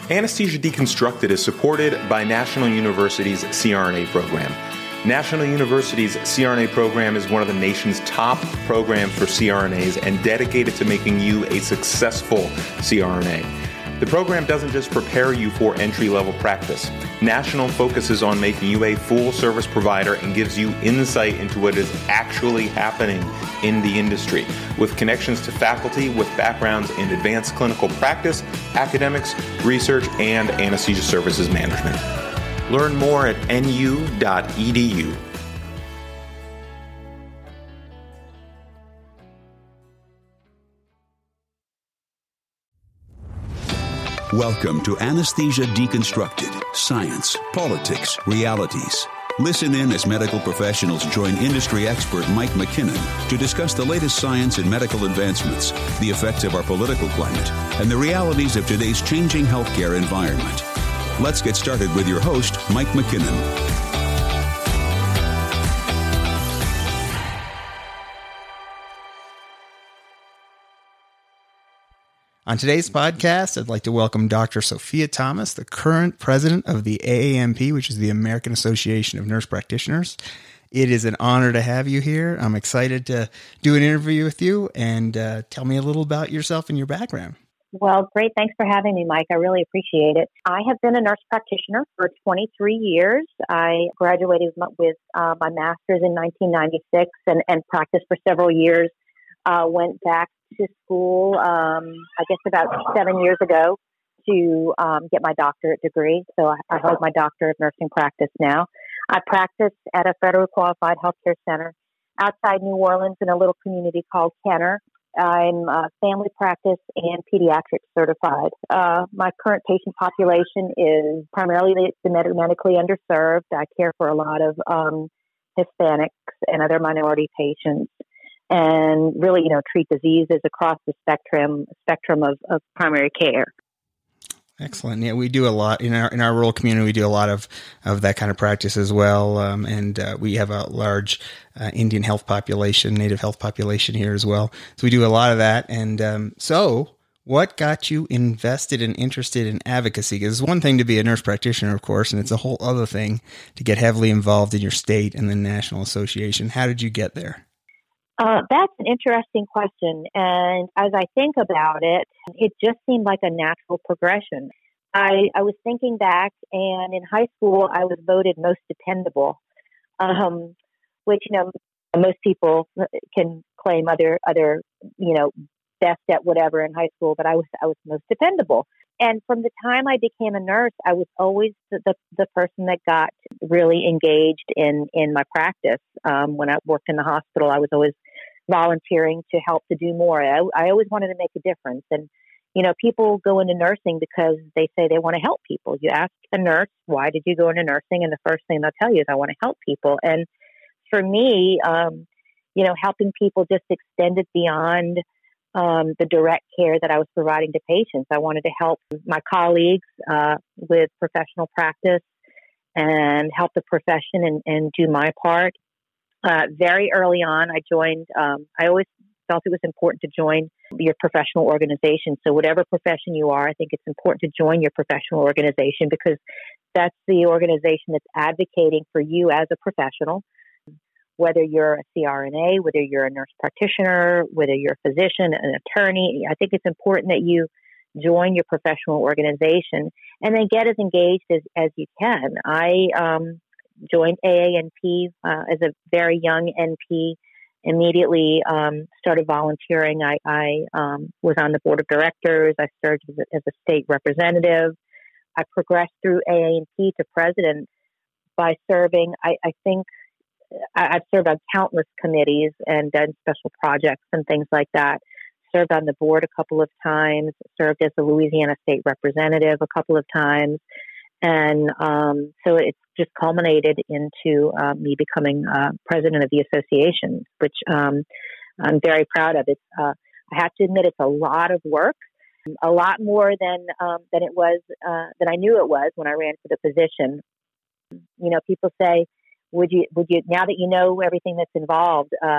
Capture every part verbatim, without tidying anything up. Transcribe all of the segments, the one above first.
Anesthesia Deconstructed is supported by National University's C R N A program. National University's C R N A program is one of the nation's top programs for C R N As and dedicated to making you a successful C R N A. The program doesn't just prepare you for entry-level practice. National focuses on making you a full-service provider and gives you insight into what is actually happening in the industry, with connections to faculty with backgrounds in advanced clinical practice, academics, research, and anesthesia services management. Learn more at N U dot E D U. Welcome to Anesthesia Deconstructed, Science, Politics, Realities. Listen in as medical professionals join industry expert Mike McKinnon to discuss the latest science and medical advancements, the effects of our political climate, and the realities of today's changing healthcare environment. Let's get started with your host, Mike McKinnon. On today's podcast, I'd like to welcome Doctor Sophia Thomas, the current president of the A A N P, which is the American Association of Nurse Practitioners. It is an honor to have you here. I'm excited to do an interview with you and uh, tell me a little about yourself and your background. Well, great. Thanks for having me, Mike. I really appreciate it. I have been a nurse practitioner for twenty-three years. I graduated with uh, my master's in nineteen ninety-six and, and practiced for several years. Uh, went back to school, um, I guess about seven years ago to um, get my doctorate degree. So I, I hold my doctorate of nursing practice now. I practice at a federally qualified healthcare center outside New Orleans in a little community called Kenner. I'm uh, family practice and pediatric certified. Uh, my current patient population is primarily the medically underserved. I care for a lot of um, Hispanics and other minority patients, and really, you know, treat diseases across the spectrum spectrum of, of primary care. Excellent. Yeah, we do a lot in our in our rural community. We do a lot of, of that kind of practice as well, um, and uh, we have a large uh, Indian health population, Native health population here as well. So we do a lot of that. And um, so, what got you invested and interested in advocacy? Because it's one thing to be a nurse practitioner, of course, and it's a whole other thing to get heavily involved in your state and the national association. How did you get there? Uh, that's an interesting question. And as I think about it, it just seemed like a natural progression. I, I was thinking back, and in high school, I was voted most dependable, um, which, you know, most people can claim other, other, you know, best at whatever in high school, but I was, I was most dependable. And from the time I became a nurse, I was always the, the, the person that got really engaged in, in my practice. Um, when I worked in the hospital, I was always volunteering to help to do more. I, I always wanted to make a difference. And, you know, people go into nursing because they say they want to help people. You ask a nurse, why did you go into nursing? And the first thing they'll tell you is, I want to help people. And for me, um, you know, helping people just extended beyond Um, the direct care that I was providing to patients. I wanted to help my colleagues uh, with professional practice and help the profession and, and do my part. Uh, very early on, I joined, um, I always felt it was important to join your professional organization. So whatever profession you are, I think it's important to join your professional organization, because that's the organization that's advocating for you as a professional. Whether you're a C R N A, whether you're a nurse practitioner, whether you're a physician, an attorney, I think it's important that you join your professional organization and then get as engaged as, as you can. I um, joined A A N P uh, as a very young N P, immediately um, started volunteering. I, I um, was on the board of directors. I served as a, as a state representative. I progressed through A A N P to president by serving, I, I think, I've served on countless committees and done special projects and things like that. Served on the board a couple of times, served as a Louisiana state representative a couple of times. And um, so it's just culminated into uh, me becoming uh, president of the association, which um, I'm very proud of. It's, uh, I have to admit, it's a lot of work, a lot more than um, than it was, uh, than I knew it was when I ran for the position. You know, people say, Would you, would you, now that you know everything that's involved, uh,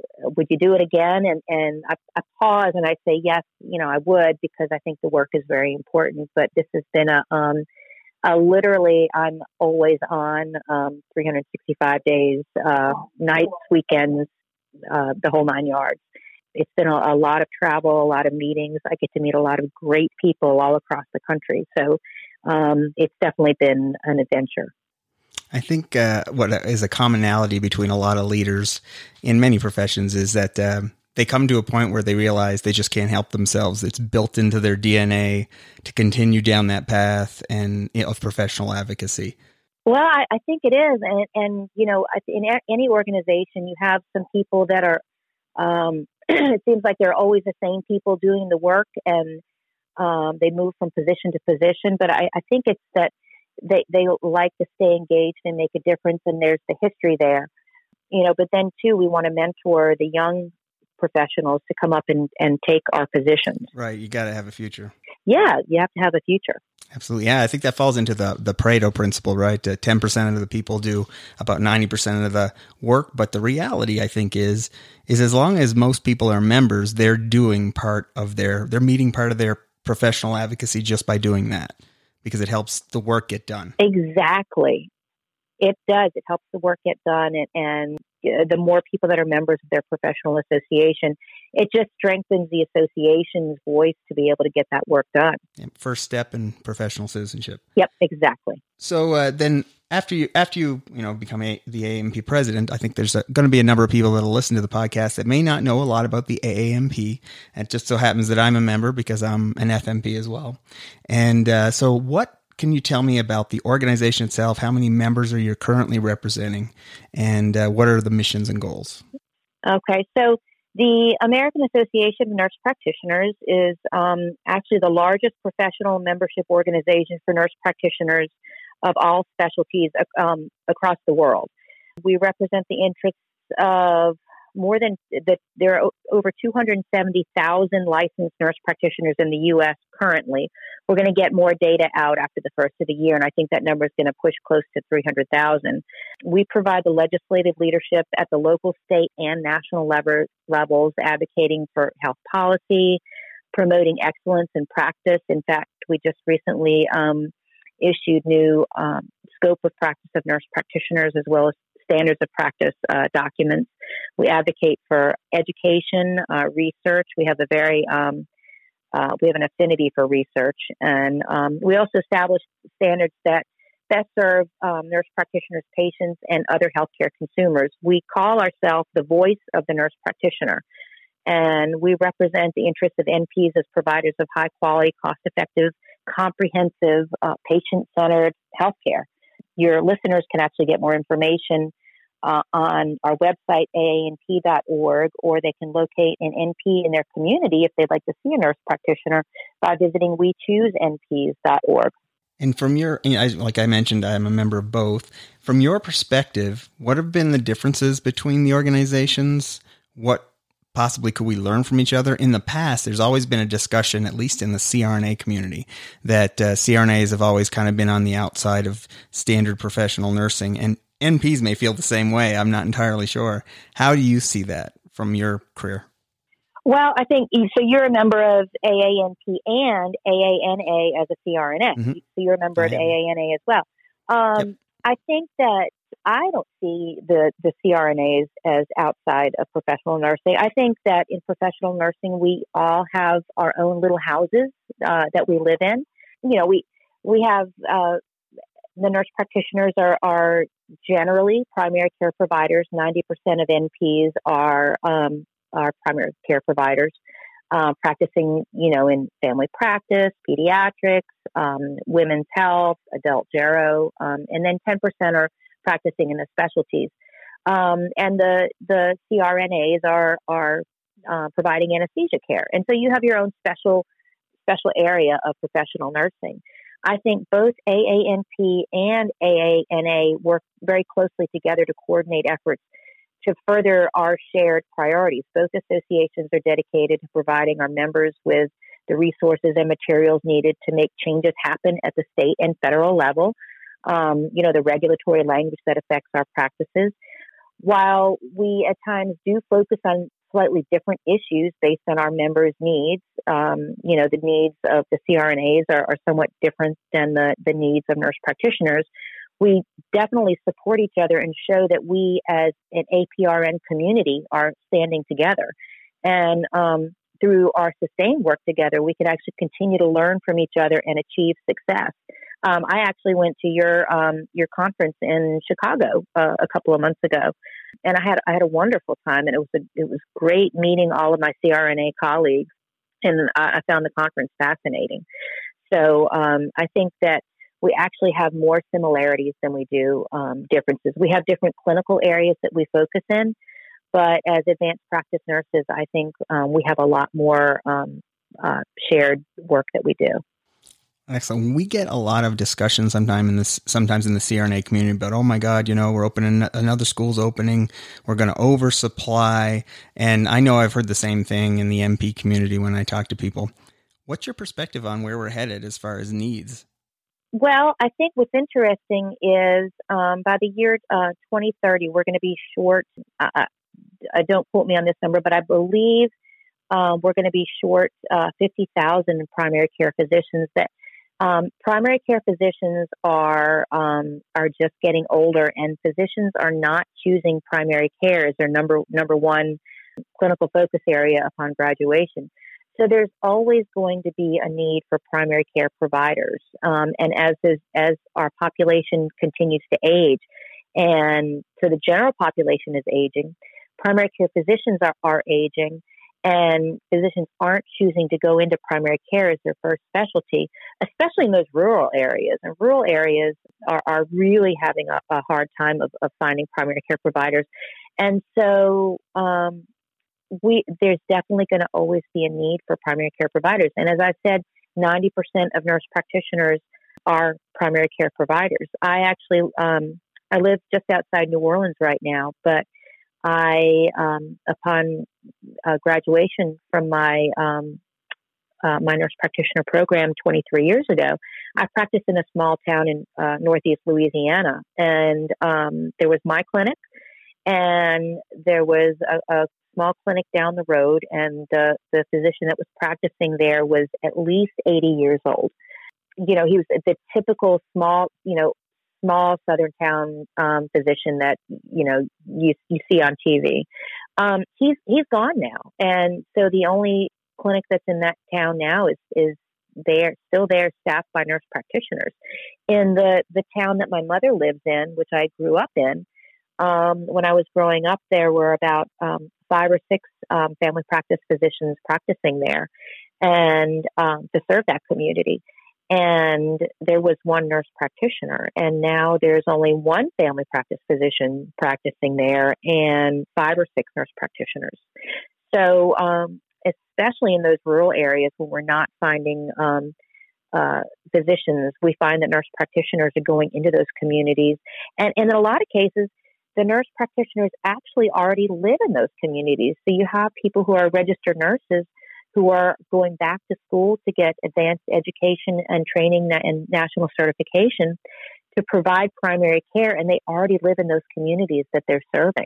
would you do it again? And, and I, I pause and I say, yes, you know, I would, because I think the work is very important. But this has been a, um, a literally, I'm always on um, three hundred sixty-five days, uh, nights, weekends, uh, the whole nine yards. It's been a, a lot of travel, a lot of meetings. I get to meet a lot of great people all across the country. So um, it's definitely been an adventure. I think uh, what is a commonality between a lot of leaders in many professions is that uh, they come to a point where they realize they just can't help themselves. It's built into their D N A to continue down that path and you know, of professional advocacy. Well, I, I think it is. And, and, you know, in any organization, you have some people that are, um, it seems like they're always the same people doing the work, and um, they move from position to position. But I, I think it's that They they like to stay engaged and make a difference, and there's the history there, you know. But then too, we want to mentor the young professionals to come up and, and take our positions. Right, you got to have a future. Yeah, you have to have a future. Absolutely, yeah. I think that falls into the the Pareto principle, right? Uh, Ten percent of the people do about ninety percent of the work, but the reality, I think, is is as long as most people are members, they're doing part of their they're meeting part of their professional advocacy just by doing that, because it helps the work get done. Exactly. It does. It helps the work get done. And, and the more people that are members of their professional association, it just strengthens the association's voice to be able to get that work done. First step in professional citizenship. Yep, exactly. So uh, then after you after you you know become a, the A A M P president, I think there's going to be a number of people that will listen to the podcast that may not know a lot about the A A M P. And it just so happens that I'm a member because I'm an F M P as well. And uh, so what can you tell me about the organization itself? How many members are you currently representing? And uh, what are the missions and goals? Okay, so the American Association of Nurse Practitioners is um, actually the largest professional membership organization for nurse practitioners of all specialties um, across the world. We represent the interests of more than that. There are over two hundred seventy thousand licensed nurse practitioners in the U S currently. We're going to get more data out after the first of the year, and I think that number is going to push close to three hundred thousand. We provide the legislative leadership at the local, state, and national level, levels, advocating for health policy, promoting excellence in practice. In fact, we just recently um, issued new um, scope of practice of nurse practitioners, as well as standards of practice uh, documents. We advocate for education, uh, research. We have a very, um, uh, we have an affinity for research. And um, we also establish standards that best serve um, nurse practitioners, patients, and other healthcare consumers. We call ourselves the voice of the nurse practitioner. And we represent the interests of N Ps as providers of high quality, cost effective, comprehensive, uh, patient centered healthcare. Your listeners can actually get more information uh, on our website, A A N P dot org, or they can locate an N P in their community if they'd like to see a nurse practitioner by visiting we choose N Ps dot org. And from your, like I mentioned, I'm a member of both. From your perspective, what have been the differences between the organizations? What possibly could we learn from each other? In the past, there's always been a discussion, at least in the C R N A community, that uh, C R N As have always kind of been on the outside of standard professional nursing, and N Ps may feel the same way. I'm not entirely sure. How do you see that from your career? Well, I think, so you're a member of A A N P and A A N A as a C R N A. Mm-hmm. So you're a member of A A N A as well. Um, yep. I think that I don't see the, the C R N As as outside of professional nursing. I think that in professional nursing, we all have our own little houses uh, that we live in. You know, we we have uh, the nurse practitioners are, are generally primary care providers. ninety percent of N Ps are um, are primary care providers, uh, practicing, you know, in family practice, pediatrics, um, women's health, adult gero, um, and then ten percent are practicing in the specialties. Um, and the, the C R N As are, are uh, providing anesthesia care. And so you have your own special, special area of professional nursing. I think both A A N P and A A N A work very closely together to coordinate efforts to further our shared priorities. Both associations are dedicated to providing our members with the resources and materials needed to make changes happen at the state and federal level. Um, you know, the regulatory language that affects our practices. while we at times do focus on slightly different issues based on our members' needs, um, you know, the needs of the C R N As are, are somewhat different than the, the needs of nurse practitioners. We definitely support each other and show that we as an A P R N community are standing together. And um, through our sustained work together, we could actually continue to learn from each other and achieve success. Um, I actually went to your um, your conference in Chicago uh, a couple of months ago, and I had I had a wonderful time, and it was a, it was great meeting all of my C R N A colleagues, and I, I found the conference fascinating. So um, I think that we actually have more similarities than we do um, differences. We have different clinical areas that we focus in, but as advanced practice nurses, I think um, we have a lot more um, uh, shared work that we do. Excellent. We get a lot of discussion sometime in this, sometimes in the C R N A community about, oh my God, you know, we're opening, another school's opening, we're going to oversupply. And I know I've heard the same thing in the M P community when I talk to people. What's your perspective on where we're headed as far as needs? Well, I think what's interesting is um, by the year uh, twenty thirty, we're going to be short. Uh, uh, don't quote me on this number, but I believe uh, we're going to be short uh, fifty thousand primary care physicians. That um, primary care physicians are um, are just getting older, and physicians are not choosing primary care as their number number one clinical focus area upon graduation. So there's always going to be a need for primary care providers. Um, and as is, as our population continues to age, and so the general population is aging, primary care physicians are, are aging, and physicians aren't choosing to go into primary care as their first specialty, especially in those rural areas. And rural areas are, are really having a, a hard time of, of finding primary care providers. And so, um, We, there's definitely going to always be a need for primary care providers. And as I said, ninety percent of nurse practitioners are primary care providers. I actually, um, I live just outside New Orleans right now, but I, um, upon uh, graduation from my, um, uh, my nurse practitioner program twenty-three years ago, I practiced in a small town in uh, Northeast Louisiana. And um, there was my clinic, and there was a, a small clinic down the road, and the, the physician that was practicing there was at least eighty years old. You know, he was the typical small, you know, small Southern town um, physician that, you know, you, you see on T V. Um, he's, he's gone now. And so the only clinic that's in that town now is, is there, still there, staffed by nurse practitioners. In the, the town that my mother lives in, which I grew up in, um, when I was growing up, there were about um, five or six um, family practice physicians practicing there, and um, to serve that community. And there was one nurse practitioner, and now there's only one family practice physician practicing there, and five or six nurse practitioners. So, um, especially in those rural areas where we're not finding um, uh, physicians, we find that nurse practitioners are going into those communities, and, and in a lot of cases, the nurse practitioners actually already live in those communities. So you have people who are registered nurses who are going back to school to get advanced education and training and national certification to provide primary care, and they already live in those communities that they're serving.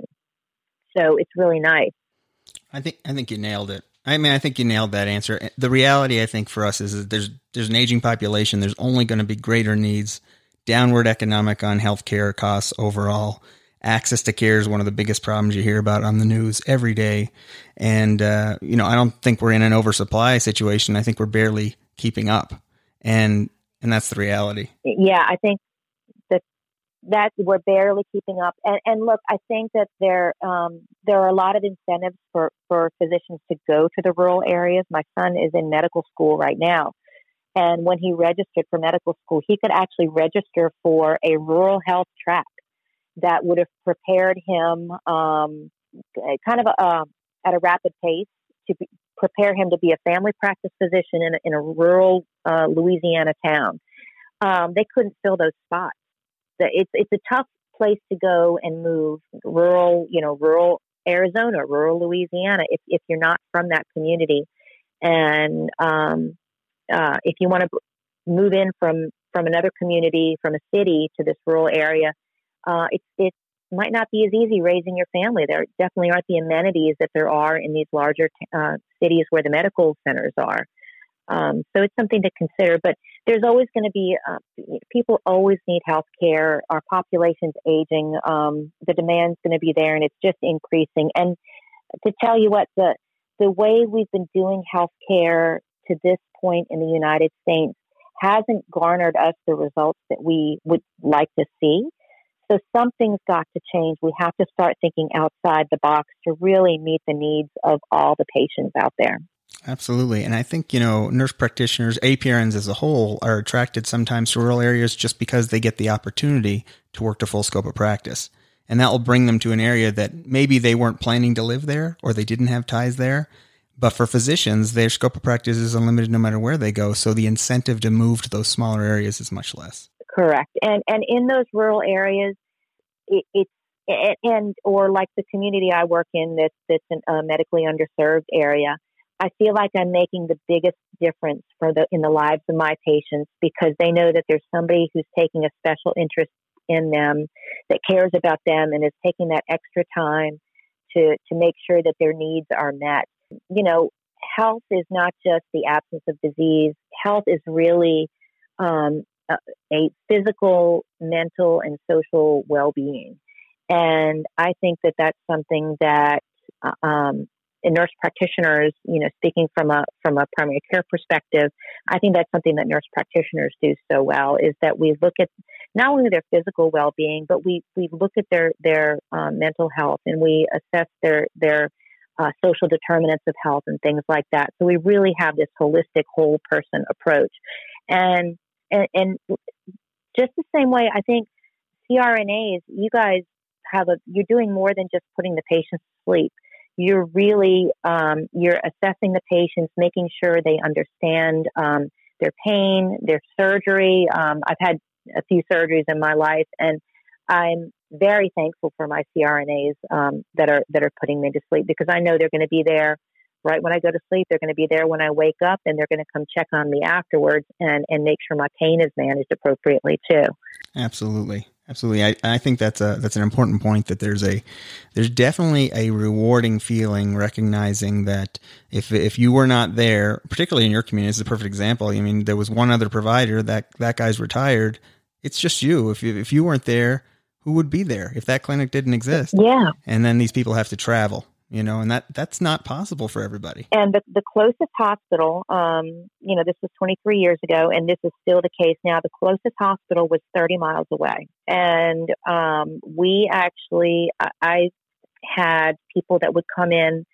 So it's really nice. I think I think you nailed it. I mean, I think you nailed that answer. The reality, I think, for us is that there's there's an aging population. There's only going to be greater needs, downward economic on healthcare costs overall. Access to care is one of the biggest problems you hear about on the news every day. And, uh, you know, I don't think we're in an oversupply situation. I think we're barely keeping up. And, and that's the reality. Yeah, I think that, that we're barely keeping up. And, and look, I think that there, um, there are a lot of incentives for, for physicians to go to the rural areas. My son is in medical school right now. And when he registered for medical school, he could actually register for a rural health track that would have prepared him um, kind of a, uh, at a rapid pace to be, prepare him to be a family practice physician in a, in a rural uh, Louisiana town. Um, they couldn't fill those spots. It's it's a tough place to go and move, rural, you know, rural Arizona, rural Louisiana, if if you're not from that community, and um, uh, if you want to move in from from another community, from a city to this rural area. Uh, it's it's might not be as easy raising your family. There definitely aren't the amenities that there are in these larger uh, cities where the medical centers are. Um, so it's something to consider, but there's always going to be, uh, people always need health care. Our population's aging. Um, the demand's going to be there, and it's just increasing. And to tell you what, the, the way we've been doing health care to this point in the United States hasn't garnered us the results that we would like to see. So something's got to change. We have to start thinking outside the box to really meet the needs of all the patients out there. Absolutely. And I think, you know, nurse practitioners, A P R Ns as a whole, are attracted sometimes to rural areas just because they get the opportunity to work to full scope of practice. And that will bring them to an area that maybe they weren't planning to live there or they didn't have ties there. But for physicians, their scope of practice is unlimited no matter where they go. So the incentive to move to those smaller areas is much less. Correct. And and in those rural areas, it, it's and or like the community I work in that's that's a medically underserved area, I feel like I'm making the biggest difference for the in the lives of my patients because they know that there's somebody who's taking a special interest in them, that cares about them, and is taking that extra time to to make sure that their needs are met. You know, health is not just the absence of disease. Health is really um, a, a physical, mental, and social well-being. And I think that that's something that um, nurse practitioners, you know, speaking from a from a primary care perspective, I think that's something that nurse practitioners do so well, is that we look at not only their physical well-being, but we, we look at their, their um, mental health, and we assess their, their uh, social determinants of health and things like that. So we really have this holistic whole person approach. And, and, and just the same way, I think C R N As, you guys have a, you're doing more than just putting the patient to sleep. You're really, um, you're assessing the patients, making sure they understand um, their pain, their surgery. Um, I've had a few surgeries in my life, and I'm very thankful for my C R N As um, that are that are putting me to sleep, because I know they're going to be there right when I go to sleep. They're going to be there when I wake up, and they're going to come check on me afterwards and, and make sure my pain is managed appropriately too. Absolutely. Absolutely. I, I think that's a, that's an important point, that there's a, there's definitely a rewarding feeling recognizing that if, if you were not there, particularly in your community, it's a perfect example. I mean, there was one other provider, that, that guy's retired. It's just you. If you, if you weren't there, who would be there if that clinic didn't exist? Yeah. And then these people have to travel, you know, and that, that's not possible for everybody. And the, the closest hospital, um, you know, this was twenty-three years ago, and this is still the case now. The closest hospital was thirty miles away. And um, we actually, I, I had people that would come in.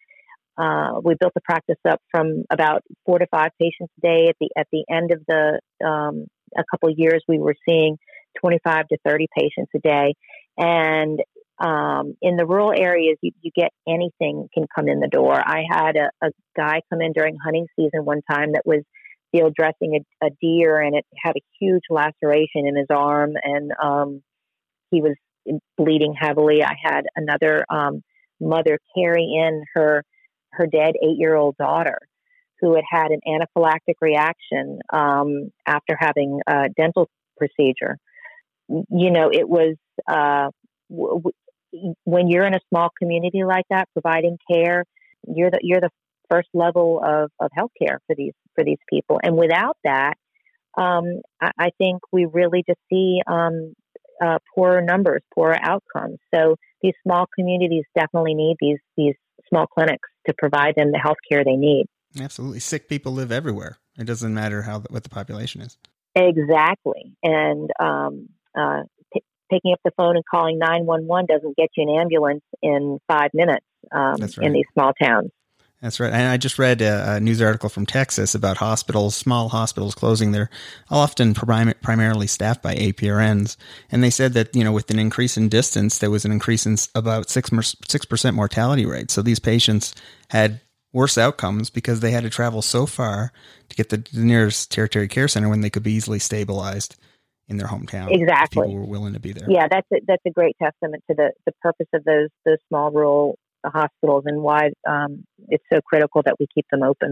Uh, we built the practice up from about four to five patients a day. At the at the end of the um, a couple of years, we were seeing twenty-five to thirty patients a day. And um, in the rural areas, you, you get anything can come in the door. I had a, a guy come in during hunting season one time that was field dressing a, a deer, and it had a huge laceration in his arm, and um, he was bleeding heavily. I had another um, mother carry in her her dead eight-year-old daughter, who had had an anaphylactic reaction um, after having a dental procedure. You know, it was uh, w- w- when you're in a small community like that, providing care, you're the you're the first level of, of healthcare for these for these people. And without that, um, I, I think we really just see um, uh, poorer numbers, poorer outcomes. So these small communities definitely need these these small clinics to provide them the healthcare they need. Absolutely. Sick people live everywhere. It doesn't matter how what the population is. Exactly. And um, uh, p- picking up the phone and calling nine one one doesn't get you an ambulance in five minutes um, That's right. in these small towns. That's right. And I just read a, a news article from Texas about hospitals, small hospitals closing. They're often prim- primarily staffed by A P R Ns. And they said that, you know, with an increase in distance, there was an increase in about six percent mortality rate. So these patients had worse outcomes because they had to travel so far to get the nearest tertiary care center when they could be easily stabilized in their hometown. Exactly. People were willing to be there. Yeah, that's a, that's a great testament to the, the purpose of those those small rural hospitals and why um, it's so critical that we keep them open.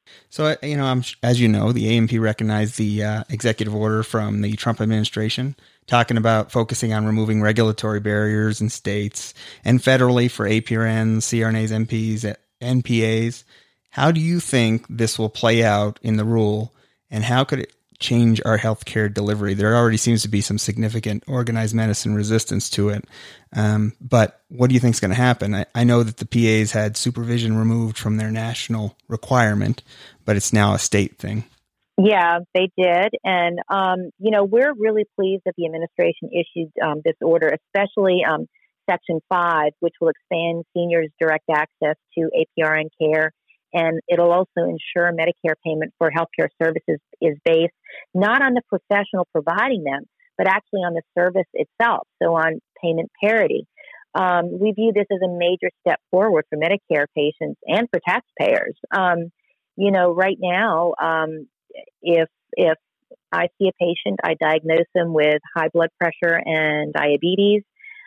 So, you know, I'm, as you know, the A M P recognized the uh, executive order from the Trump administration talking about focusing on removing regulatory barriers in states and federally for A P R Ns, C R N As, M Ps, N P As. How do you think this will play out in the rule, and how could it change our healthcare delivery? There already seems to be some significant organized medicine resistance to it. Um, but what do you think is going to happen? I, I know that the P As had supervision removed from their national requirement, but it's now a state thing. Yeah, they did. And, um, you know, we're really pleased that the administration issued um, this order, especially um, Section five, which will expand seniors' direct access to A P R N care. And it'll also ensure Medicare payment for healthcare services is based not on the professional providing them, but actually on the service itself, so on payment parity. Um, we view this as a major step forward for Medicare patients and for taxpayers. Um, you know, right now, um, if if I see a patient, I diagnose them with high blood pressure and diabetes.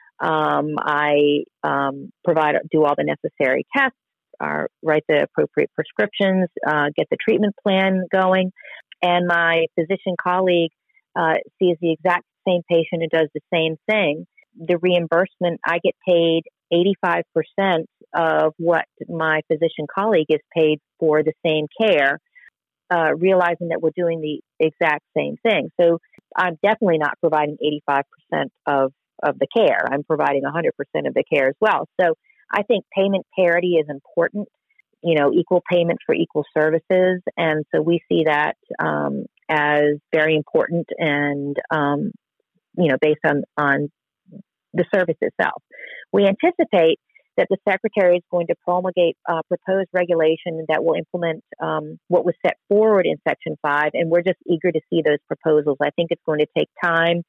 Um, I um, provide do all the necessary tests. Uh, write the appropriate prescriptions, uh, get the treatment plan going. And my physician colleague uh, sees the exact same patient and does the same thing. The reimbursement, I get paid eighty-five percent of what my physician colleague is paid for the same care, uh, realizing that we're doing the exact same thing. So I'm definitely not providing eighty-five percent of, of the care. I'm providing one hundred percent of the care as well. So I think payment parity is important, you know, equal payment for equal services. And so we see that um, as very important and, um, you know, based on, on the service itself. We anticipate that the Secretary is going to promulgate uh, proposed regulation that will implement um, what was set forward in Section five, and we're just eager to see those proposals. I think it's going to take time.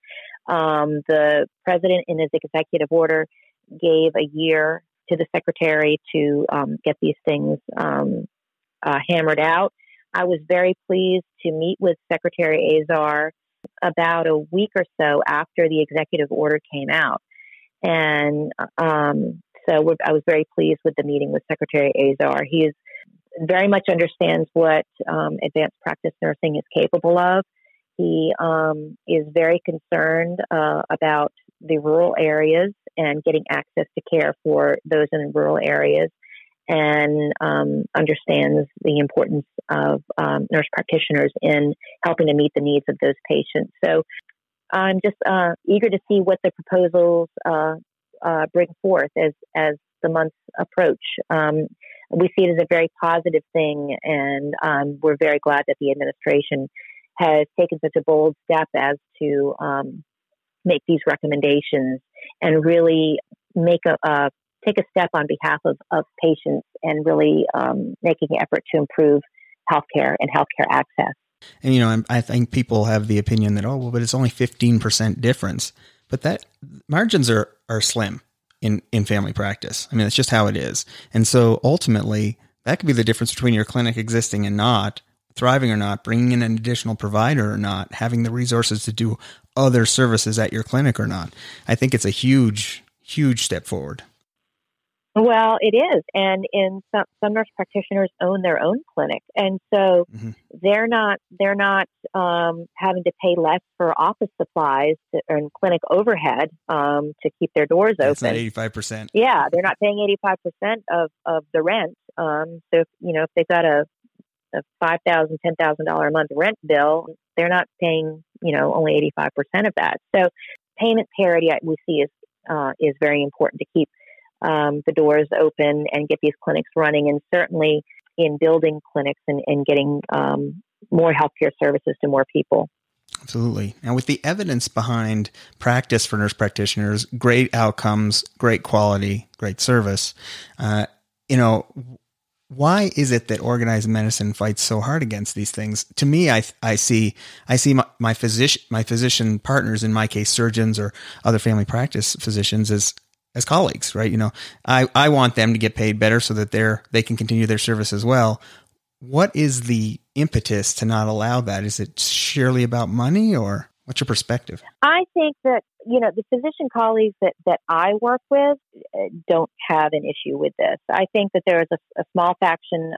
Um, the President, in his executive order, gave a year to the Secretary to um, get these things um, uh, hammered out. I was very pleased to meet with Secretary Azar about a week or so after the executive order came out. And um, so we're, I was very pleased with the meeting with Secretary Azar. He is very much understands what um, advanced practice nursing is capable of. He um, is very concerned uh, about the rural areas and getting access to care for those in rural areas, and um, understands the importance of um, nurse practitioners in helping to meet the needs of those patients. So I'm just uh, eager to see what the proposals uh, uh, bring forth as, as the months approach. Um, we see it as a very positive thing, and um, we're very glad that the administration has taken such a bold step as to um, make these recommendations and really make a uh, take a step on behalf of, of patients and really um, making an effort to improve healthcare and healthcare access. And, you know, I'm, I think people have the opinion that, oh, well, but it's only fifteen percent difference. But that margins are, are slim in, in family practice. I mean, it's just how it is. And so ultimately, that could be the difference between your clinic existing and not, thriving or not, bringing in an additional provider or not, having the resources to do other services at your clinic or not. I think it's a huge, huge step forward. Well, it is. And in some, some nurse practitioners own their own clinic. And so mm-hmm. they're not, they're not um, having to pay less for office supplies to, and clinic overhead um, to keep their doors That's open. Not eighty-five percent. Yeah. They're not paying eighty-five percent of, of the rent. Um, so, if, you know, if they've got a, a five thousand dollars, ten thousand dollars a month rent bill, they're not paying, you know, only eighty-five percent of that. So payment parity we see is, uh, is very important to keep Um, the doors open and get these clinics running, and certainly in building clinics and, and getting um, more healthcare services to more people. Absolutely. Now, with the evidence behind practice for nurse practitioners, great outcomes, great quality, great service, uh, you know, why is it that organized medicine fights so hard against these things? To me, I I see I see my, my physician my physician partners, in my case, surgeons or other family practice physicians, as as colleagues, right? You know, I, I want them to get paid better so that they're, they can continue their service as well. What is the impetus to not allow that? Is it sheerly about money, or what's your perspective? I think that, you know, the physician colleagues that, that I work with don't have an issue with this. I think that there is a, a small faction of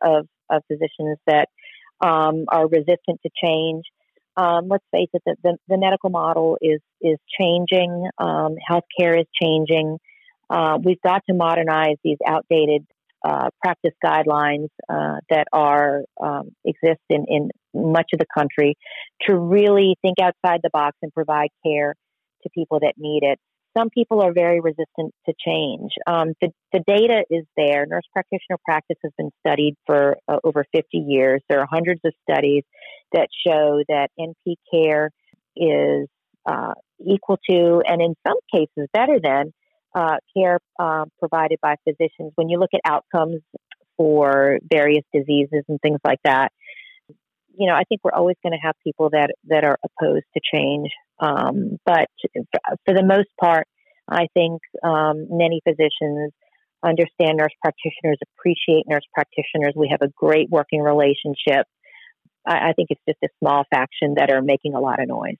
of physicians that um, are resistant to change. Um, let's face it, the, the, the medical model is is changing. Um, healthcare is changing. Uh, we've got to modernize these outdated uh, practice guidelines uh, that are um, exist in, in much of the country to really think outside the box and provide care to people that need it. Some people are very resistant to change. Um, the, the data is there. Nurse practitioner practice has been studied for uh, over fifty years. There are hundreds of studies that show that N P care is uh, equal to, and in some cases better than, uh, care uh, provided by physicians. When you look at outcomes for various diseases and things like that, you know, I think we're always going to have people that, that are opposed to change. Um, but for the most part, I think um, many physicians understand nurse practitioners, appreciate nurse practitioners. We have a great working relationship. I, I think it's just a small faction that are making a lot of noise.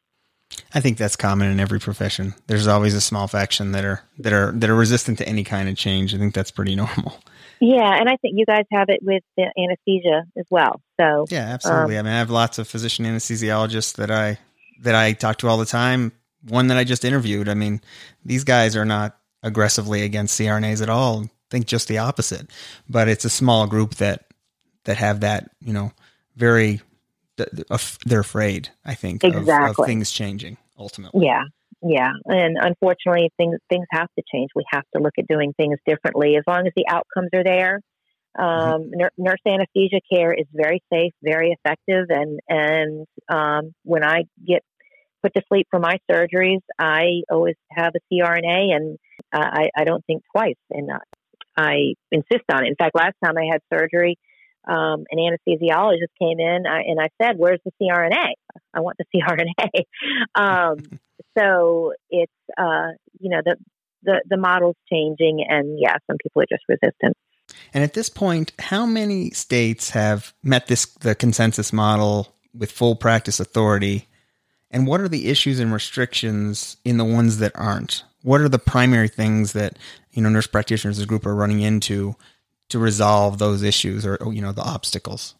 I think that's common in every profession. There's always a small faction that are that are that are resistant to any kind of change. I think that's pretty normal. Yeah, and I think you guys have it with the anesthesia as well. So yeah, absolutely. Um, I mean, I have lots of physician anesthesiologists that I that I talk to all the time. One that I just interviewed. I mean, these guys are not aggressively against C R N As at all. I think just the opposite. But it's a small group that that have that, you know, very. They're afraid, I think, exactly. of, of things changing ultimately. Yeah, yeah, and unfortunately, things things have to change. We have to look at doing things differently. As long as the outcomes are there, um, mm-hmm. n- nurse anesthesia care is very safe, very effective, and and um, when I get put to sleep for my surgeries, I always have a C R N A, and uh, I I don't think twice, and uh, I insist on it. In fact, last time I had surgery. Um, an anesthesiologist came in I, and I said, "Where's the C R N A? I want the C R N A." um, so it's, uh, you know, the, the, the model's changing, and yeah, some people are just resistant. And at this point, how many states have met this, the consensus model with full practice authority? And what are the issues and restrictions in the ones that aren't? What are the primary things that, you know, nurse practitioners as a group are running into to resolve those issues or, you know, the obstacles?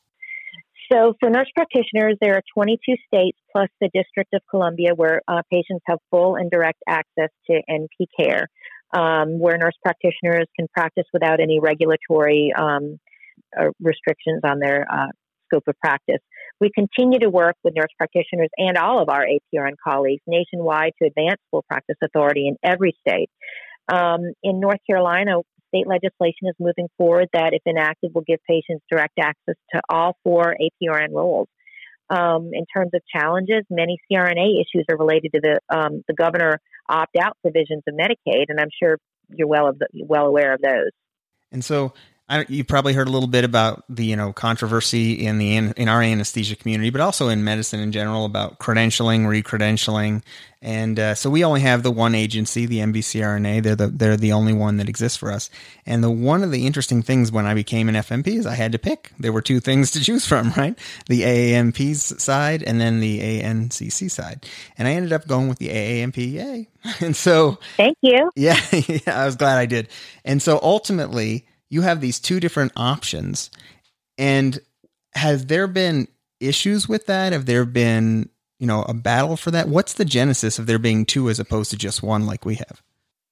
So for nurse practitioners, there are twenty-two states plus the District of Columbia where uh, patients have full and direct access to N P care, um, where nurse practitioners can practice without any regulatory um, uh, restrictions on their uh, scope of practice. We continue to work with nurse practitioners and all of our A P R N colleagues nationwide to advance full practice authority in every state. Um, in North Carolina, state legislation is moving forward that, if enacted, will give patients direct access to all four A P R N roles. Um, in terms of challenges, many C R N A issues are related to the um, the governor opt-out provisions of Medicaid, and I'm sure you're well of the, well aware of those. And so, I, you probably heard a little bit about the, you know, controversy in the in our anesthesia community, but also in medicine in general about credentialing, recredentialing, and uh, so we only have the one agency, the M V C R N A. They're the they're the only one that exists for us. And the one of the interesting things when I became an F M P is I had to pick. There were two things to choose from, right? The A A M P's side and then the A N C C side. And I ended up going with the A A M P. Yay! And so, thank you. Yeah, yeah, I was glad I did. And so ultimately, you have these two different options. And has there been issues with that? Have there been, you know, a battle for that? What's the genesis of there being two as opposed to just one like we have?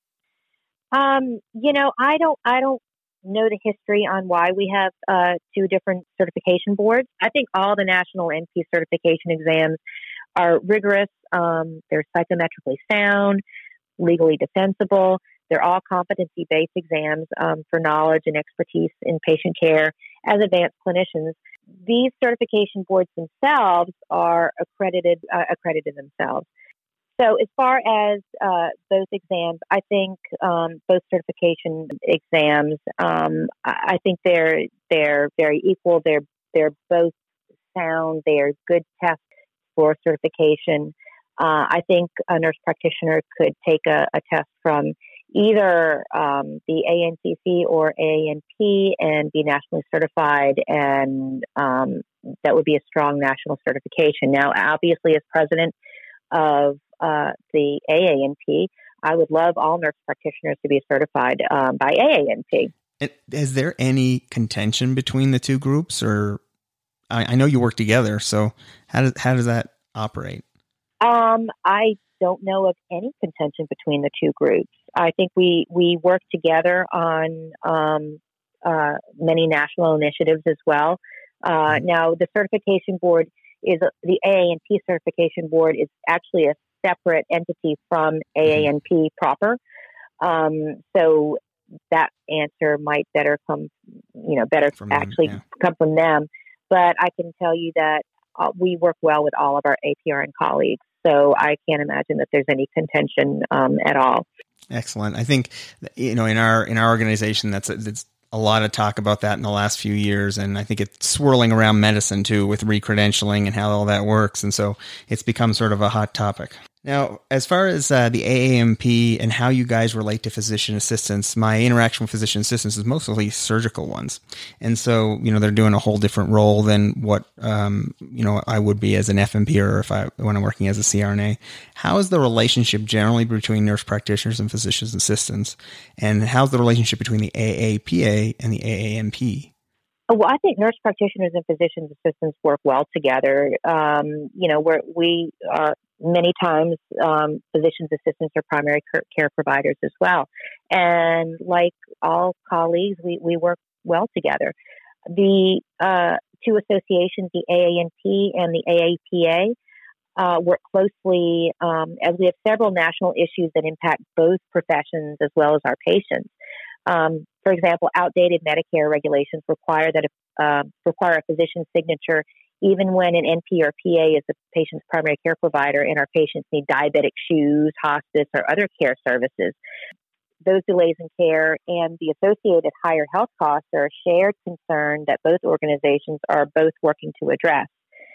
Um, you know, I don't, I don't know the history on why we have uh, two different certification boards. I think all the national N P certification exams are rigorous. Um, they're psychometrically sound, legally defensible. They're all competency-based exams um, for knowledge and expertise in patient care as advanced clinicians. These certification boards themselves are accredited uh, accredited themselves. So as far as uh, both exams, I think um, both certification exams, um, I think they're they're very equal. They're they're both sound. They are good tests for certification. Uh, I think a nurse practitioner could take a, a test from either um, the A N C C or A N P and be nationally certified, and um, that would be a strong national certification. Now, obviously, as president of uh, the A A N P, I would love all nurse practitioners to be certified um, by A A N P. And is there any contention between the two groups, or I, I know you work together, so how does how does that operate? Um, I don't know of any contention between the two groups. I think we, we work together on um, uh, many national initiatives as well. Uh, now, the certification board is the A A N P certification board is actually a separate entity from A A N P proper. Um, so that answer might better come, you know, better From them, actually yeah. come from them. But I can tell you that uh, we work well with all of our A P R N colleagues. So I can't imagine that there's any contention um, at all. Excellent. I think, you know, in our in our organization, that's a, that's a lot of talk about that in the last few years, and I think it's swirling around medicine too with recredentialing and how all that works, and so it's become sort of a hot topic. Now, as far as uh, the A A M P and how you guys relate to physician assistants, my interaction with physician assistants is mostly surgical ones. And so, you know, they're doing a whole different role than what, um, you know, I would be as an F M P or if I, when I'm working as a C R N A. How is the relationship generally between nurse practitioners and physician assistants? And how's the relationship between the A A P A and the A A M P? Well, I think nurse practitioners and physician assistants work well together. Um, you know, we're, we are many times um, physicians assistants are primary care providers as well. And like all colleagues, we, we work well together. The uh, two associations, the A A N P and the A A P A, uh, work closely um, as we have several national issues that impact both professions as well as our patients. Um, for example, outdated Medicare regulations require that a, uh, require a physician's signature even when an N P or P A is the patient's primary care provider and our patients need diabetic shoes, hospice, or other care services. Those delays in care and the associated higher health costs are a shared concern that both organizations are both working to address.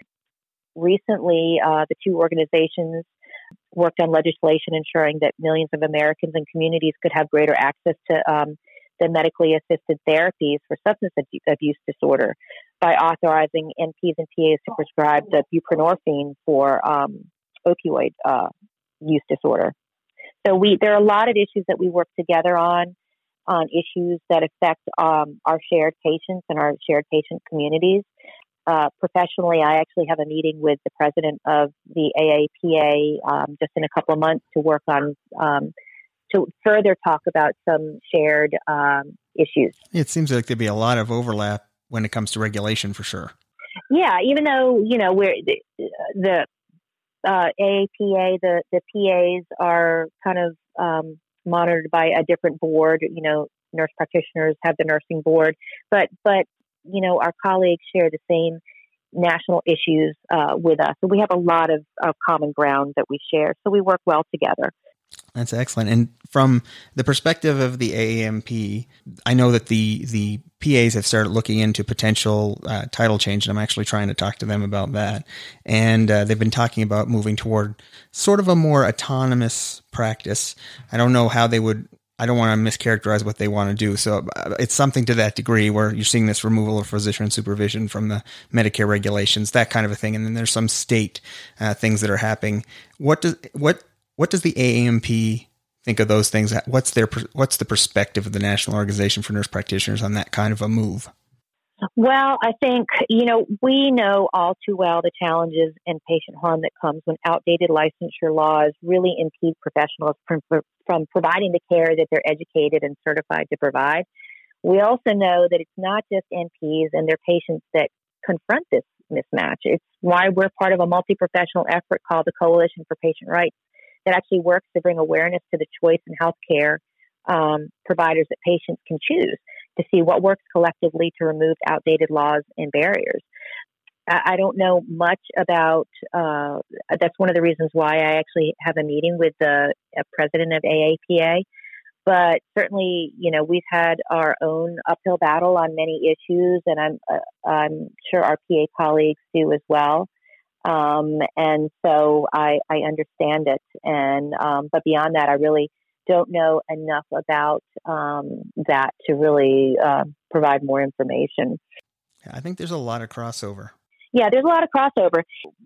Recently, uh, the two organizations worked on legislation ensuring that millions of Americans and communities could have greater access to um, the medically assisted therapies for substance abuse disorder by authorizing N Ps and P As to prescribe the buprenorphine for um, opioid uh, use disorder. So we there are a lot of issues that we work together on, on issues that affect um, our shared patients and our shared patient communities. Uh, professionally, I actually have a meeting with the president of the A A P A um, just in a couple of months to work on um, to further talk about some shared um, issues. It seems like there'd be a lot of overlap when it comes to regulation for sure. Yeah, even though, you know, we're the, the uh, A A P A, the, the P As are kind of um, monitored by a different board. You know, nurse practitioners have the nursing board, but, but you know, our colleagues share the same national issues uh, with us. So we have a lot of, of common ground that we share. So we work well together. That's excellent. And from the perspective of the A A M P, I know that the the P As have started looking into potential uh, title change, and I'm actually trying to talk to them about that. And uh, they've been talking about moving toward sort of a more autonomous practice. I don't know how they would, I don't want to mischaracterize what they want to do. So it's something to that degree where you're seeing this removal of physician supervision from the Medicare regulations, that kind of a thing. And then there's some state uh, things that are happening. What does, what, What does the A A M P think of those things? What's their what's the perspective of the National Organization for Nurse Practitioners on that kind of a move? Well, I think, you know, we know all too well the challenges and patient harm that comes when outdated licensure laws really impede professionals from, from providing the care that they're educated and certified to provide. We also know that it's not just N Ps and their patients that confront this mismatch. It's why we're part of a multi-professional effort called the Coalition for Patient Rights that actually works to bring awareness to the choice in healthcare um, providers that patients can choose to see what works collectively to remove outdated laws and barriers. I, I don't know much about, uh, that's one of the reasons why I actually have a meeting with the uh, president of A A P A. But certainly, you know, we've had our own uphill battle on many issues, and I'm, uh, I'm sure our P A colleagues do as well. Um, and so I, I understand it. And, um, but beyond that, I really don't know enough about, um, that to really, uh, provide more information. I think there's a lot of crossover. Yeah, there's a lot of crossover.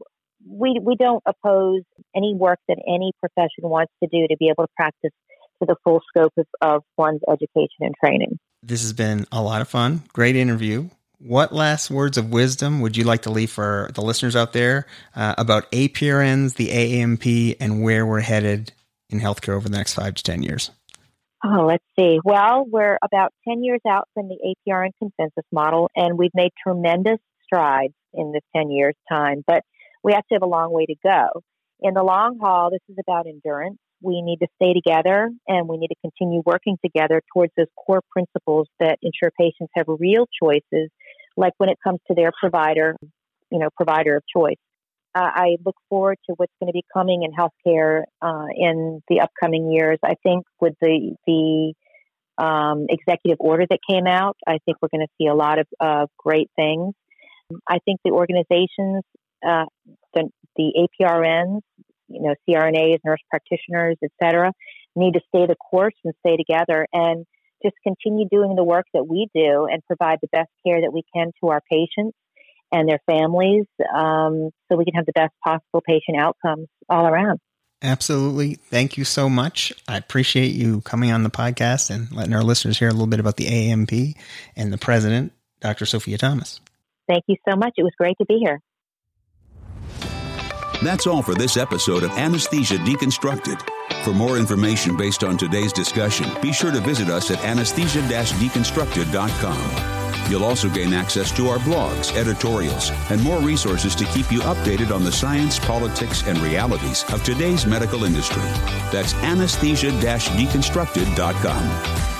We, we don't oppose any work that any profession wants to do to be able to practice to the full scope of, of one's education and training. This has been a lot of fun. Great interview. What last words of wisdom would you like to leave for the listeners out there uh, about A P R Ns, the A A M P, and where we're headed in healthcare over the next five to ten years? Oh, let's see. Well, we're about ten years out from the A P R N consensus model, and we've made tremendous strides in this ten years time, but we actually have a long way to go. In the long haul, this is about endurance. We need to stay together, and we need to continue working together towards those core principles that ensure patients have real choices, like when it comes to their provider, you know, provider of choice. Uh, I look forward to what's going to be coming in healthcare uh, in the upcoming years. I think with the the um, executive order that came out, I think we're going to see a lot of uh, great things. I think the organizations, uh, the, the A P R Ns, you know, C R N As, nurse practitioners, et cetera, need to stay the course and stay together and just continue doing the work that we do and provide the best care that we can to our patients and their families, um, so we can have the best possible patient outcomes all around. Absolutely. Thank you so much. I appreciate you coming on the podcast and letting our listeners hear a little bit about the A A M P and the president, Doctor Sophia Thomas. Thank you so much. It was great to be here. That's all for this episode of Anesthesia Deconstructed. For more information based on today's discussion, be sure to visit us at anesthesia dash deconstructed dot com. You'll also gain access to our blogs, editorials, and more resources to keep you updated on the science, politics, and realities of today's medical industry. That's anesthesia dash deconstructed dot com.